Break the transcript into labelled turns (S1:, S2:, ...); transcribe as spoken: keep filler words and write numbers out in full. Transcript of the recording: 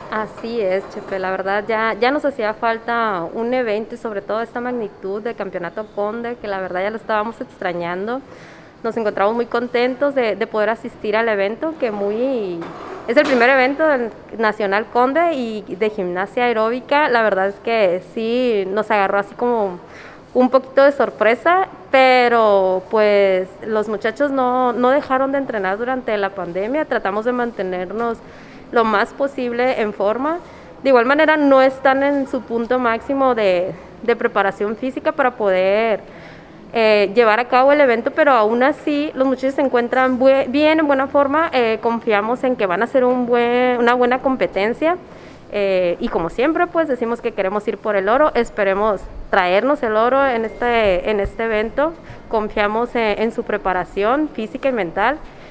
S1: Así es, Chepe, la verdad ya, ya nos hacía falta un evento y sobre todo esta magnitud de Campeonato Conde, que la verdad ya lo estábamos extrañando. Nos encontramos muy contentos de, de poder asistir al evento, que muy es el primer evento del Nacional Conde y de gimnasia aeróbica. La verdad es que sí nos agarró así como un poquito de sorpresa, pero pues los muchachos no, no dejaron de entrenar durante la pandemia, tratamos de mantenernos lo más posible en forma. De igual manera no están en su punto máximo de, de preparación física para poder eh, llevar a cabo el evento, pero aún así los muchachos se encuentran bien, en buena forma. Eh, confiamos en que van a hacer un buen, una buena competencia. Eh, y como siempre, pues decimos que queremos ir por el oro, esperemos traernos el oro en este, en este evento, confiamos en, en su preparación física y mental